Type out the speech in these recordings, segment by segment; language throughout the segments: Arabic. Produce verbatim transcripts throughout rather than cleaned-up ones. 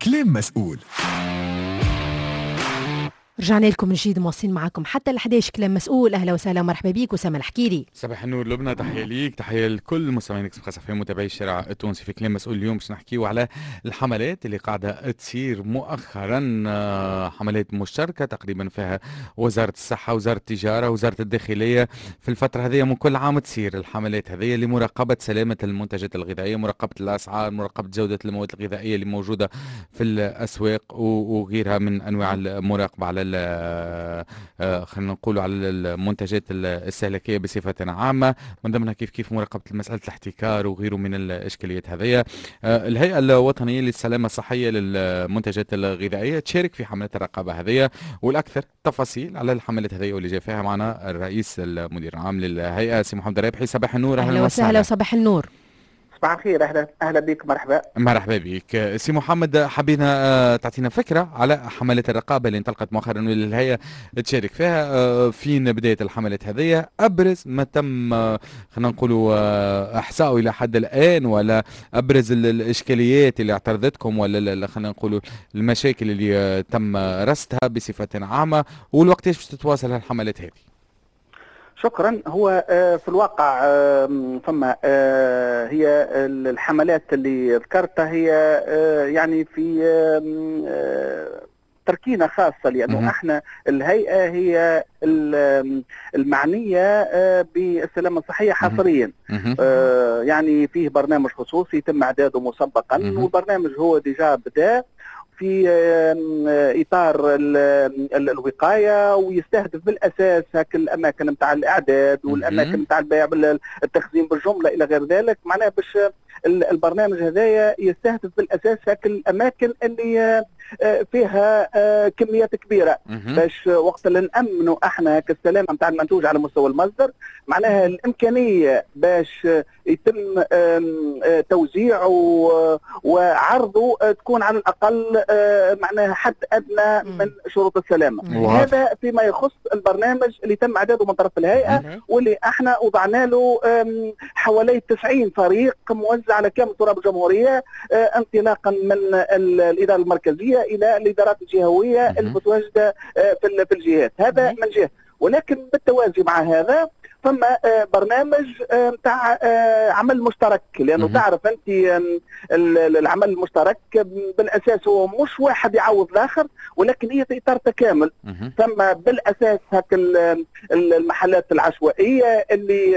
كلام مسؤول. رجعنا لكم من جديد مواصلين معكم حتى ال حداش كلام مسؤول. اهلا وسهلا ومرحبا بيك وسام الحكيري. صباح النور لبنى، تحيه ليك، تحيه لكل مستمعين اكس خاصه في متابعي الشارع التونسي في كلام مسؤول. اليوم باش نحكيو على الحملات اللي قاعده تصير مؤخرا، حملات مشتركه تقريبا فيها وزاره الصحه، وزاره التجاره، وزاره الداخليه. في الفتره هذه من كل عام تصير الحملات هذه لمراقبه سلامه المنتجات الغذائيه، مراقبه الاسعار، مراقبه جوده المواد الغذائيه اللي موجوده في الاسواق وغيرها من انواع المراقبه على خلينا نقولوا على المنتجات الاستهلاكيه بصفه عامه، من ضمنها كيف كيف مراقبه مساله الاحتكار وغيره من الاشكاليات هذه. الهيئه الوطنيه للسلامه الصحيه للمنتجات الغذائيه تشارك في حملات الرقابه هذه، والاكثر تفاصيل على الحملات هذه واللي جاء فيها معنا الرئيس المدير العام للهيئه سي محمد الرابحي. صباح النور، اهلا وسهلا وصباح النور. صباح الخير، اهلا اهلا بك، مرحبا مرحبا بك سي محمد. حبينا تعطينا فكره على حملات الرقابه اللي انطلقت مؤخرا واللي الهيئه تشارك فيها. فين بدايه الحملات هذه؟ ابرز ما تم خلينا نقولوا احصائه الى حد الان، ولا ابرز الاشكاليات اللي اعترضتكم، ولا خلينا نقولوا المشاكل اللي تم رصدها بصفه عامه، والوقت باش تتواصل الحملات هذه؟ شكرا. هو في الواقع فما هي الحملات اللي ذكرتها هي يعني في تركينة خاصة، لأنه احنا الهيئة هي المعنية بالسلامة الصحية حصريا. يعني فيه برنامج خصوصي يتم إعداده مسبقا، والبرنامج هو ديجا بدأ في اطار الوقايه، ويستهدف بالاساس هاك الاماكن نتاع الاعداد والاماكن نتاع البيع التخزين بالجمله الى غير ذلك. معناها باش البرنامج هذايا يستهدف بالاساس هاك الاماكن اللي فيها كميات كبيره، باش وقت اللي نامنوا احنا هاك السلامه نتاع المنتوج على مستوى المصدر، معناها الامكانيه باش يتم توزيعه وعرضه تكون على الاقل معناها حد ادنى من شروط السلامه. هذا فيما يخص البرنامج اللي تم اعداده من طرف الهيئه، واللي احنا وضعنا له حوالي تسعين فريق موزع على كامل تراب الجمهوريه، انطلاقا من الاداره المركزيه الى الادارات الجهويه المتواجده في الجهات. هذا من جهه، ولكن بالتوازي مع هذا ثم برنامج نتاع عمل مشترك، لانه تعرف انت العمل المشترك بالاساس هو مش واحد يعوض الاخر، ولكن هي في اطار تكامل. ثم بالاساس هك المحلات العشوائيه اللي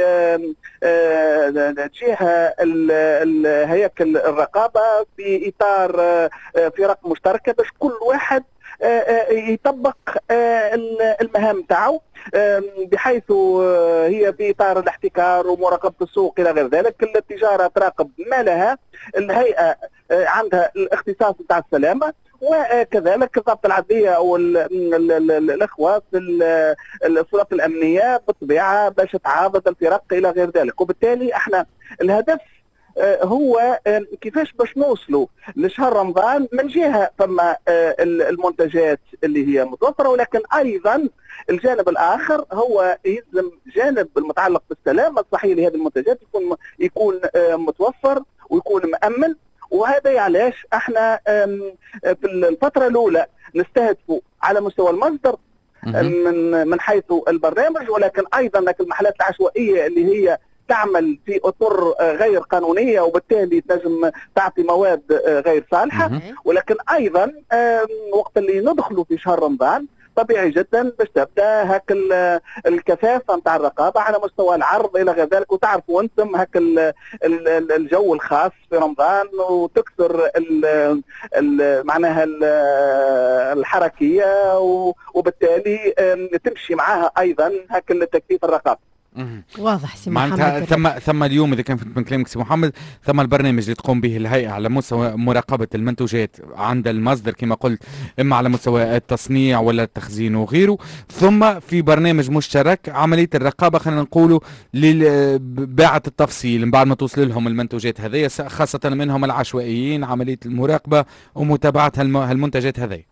تجيها هياكل الرقابه في اطار فرق مشتركه، باش كل واحد يطبق المهام تاعو، بحيث هي في اطار الاحتكار ومراقبه السوق الى غير ذلك. التجاره تراقب ما لها، الهيئه عندها الاختصاص نتاع السلامه، وكذلك الضبط العدليه او الاخوه في السلطات الامنيه بالطبيعه باش تعاضد الفرق الى غير ذلك. وبالتالي احنا الهدف هو كيفاش باش نوصلوا لشهر رمضان. من جهه فما المنتجات اللي هي متوفره، ولكن ايضا الجانب الاخر هو يلزم جانب المتعلق بالسلامه الصحيه لهذه المنتجات يكون يكون متوفر ويكون مأمن. وهذا علاش احنا في الفتره الاولى نستهدفوا على مستوى المصدر من من حيث البرنامج، ولكن ايضا المحلات العشوائيه اللي هي تعمل في اطر غير قانونيه وبالتالي تنجم تعطي مواد غير صالحه. ولكن ايضا وقت اللي ندخلوا في شهر رمضان طبيعي جدا باش تبدا هاك الكثافه نتاع الرقابه على مستوى العرض الى غير ذلك. وتعرفوا انتم هاك الجو الخاص في رمضان، وتكثر معناها الحركيه، وبالتالي تمشي معها ايضا هاك التكثيف الرقابه. واضح سي محمد. معناتها ثم ثم اليوم اذا كان فهمت من كلامك سي محمد، ثم البرنامج اللي تقوم به الهيئه على مستوى مراقبه المنتوجات عند المصدر كما قلت، اما على مستوى التصنيع ولا التخزين وغيره، ثم في برنامج مشترك عمليه الرقابه خلينا نقولوا لباعة التفصيل من بعد ما توصل لهم المنتوجات هذه، خاصه منهم العشوائيين، عمليه المراقبه ومتابعه هالمنتجات هذه.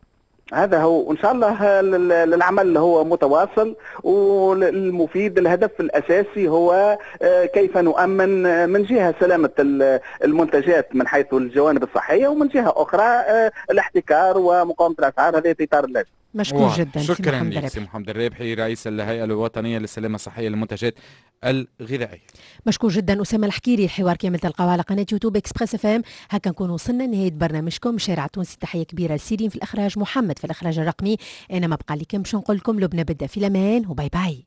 هذا هو، وان شاء الله العمل هو متواصل والمفيد. الهدف الاساسي هو كيف نؤمن من جهه سلامه المنتجات من حيث الجوانب الصحيه، ومن جهه اخرى الاحتكار ومقاومه الاسعار. هذه في اطار اللازم. مشكور جدا. شكرا لك سي محمد الرابحي، رئيس الهيئه الوطنيه للسلامه الصحيه للمنتجات الغذائيه. مشكور جدا اسامه الحكيري. الحوار كامل تلقاوه على قناه يوتيوب اكسبريس اف ام. هكا نكون وصلنا لنهايه برنامجكم شارع التونسي. تحيه كبيره لسيرين في الاخراج، محمد في الاخراج الرقمي. انا ما بقى لكم باش نقول لكم لبنى بدا في الامان، وباي باي.